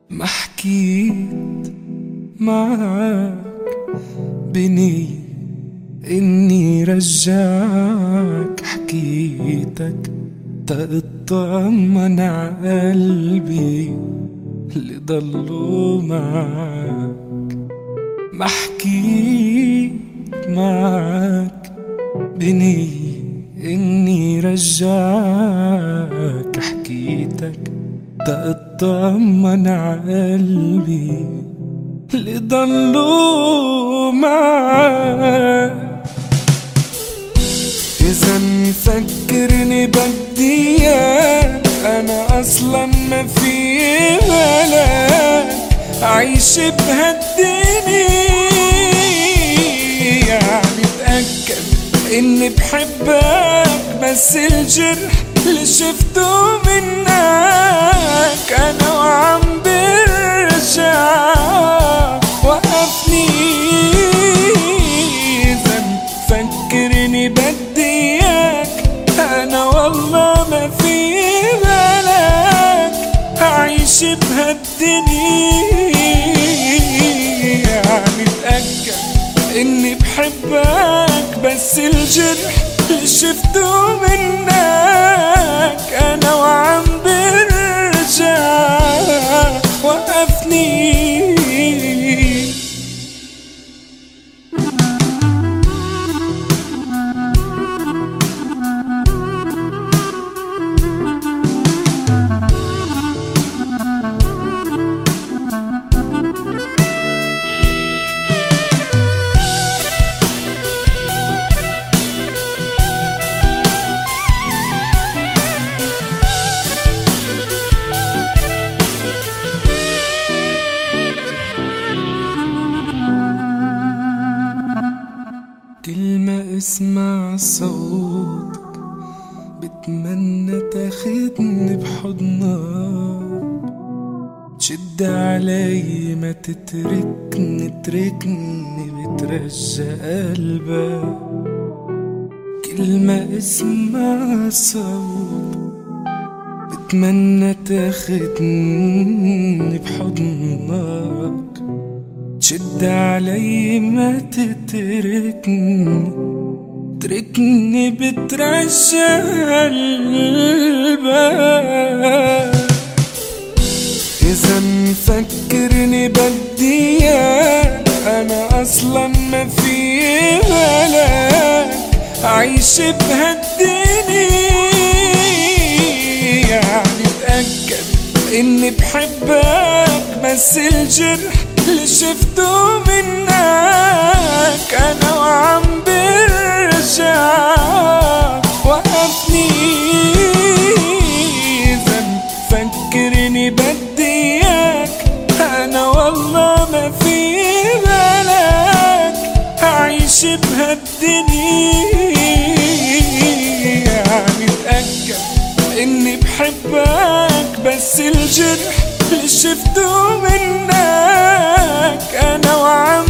ما حكيت معك بنية إني رجعك، حكيتك تطمن عقلبي اللي ضلوا معك. ما حكيت معك بنية إني رجعك، حكيتك تطمن عقلبي اللي ضلوا معك. إذا مفكرني بدي إياك، أنا أصلا ما في بالك أعيش بهالدنيا. يعني تأكد إني بحبك، بس الجرح اللي شفته منك أنا وعم برجع وقفني. إذا مفكرني بدي إياك، أنا والله ما في بالك أعيش بهالدنيا. يعني تأكد إني بحبك، بس الجرح اللي شفته منك أنا وعم برجع وقفني. كل ما اسمع صوتك بتمنى تاخدني بحضنك، تشد علي ما تتركني، تركني بترجى قلبك. كل ما اسمع صوتك بتمنى تاخدني بحضنك، تشد علي ما تتركني، تركني بترجع قلبك. إذا مفكرني بدي إياك، أنا أصلا ما في بالك أعيش بهالدنيا. يعني تأكد إني بحبك، بس الجرح اللي شفته منك أنا وعم برجع وقفني. إذا مفكرني بدي إياك، أنا والله ما في بالك أعيش بهالدنيا. يعني تأكد إني بحبك، بس الجرح اللي شفته منك أنا وعم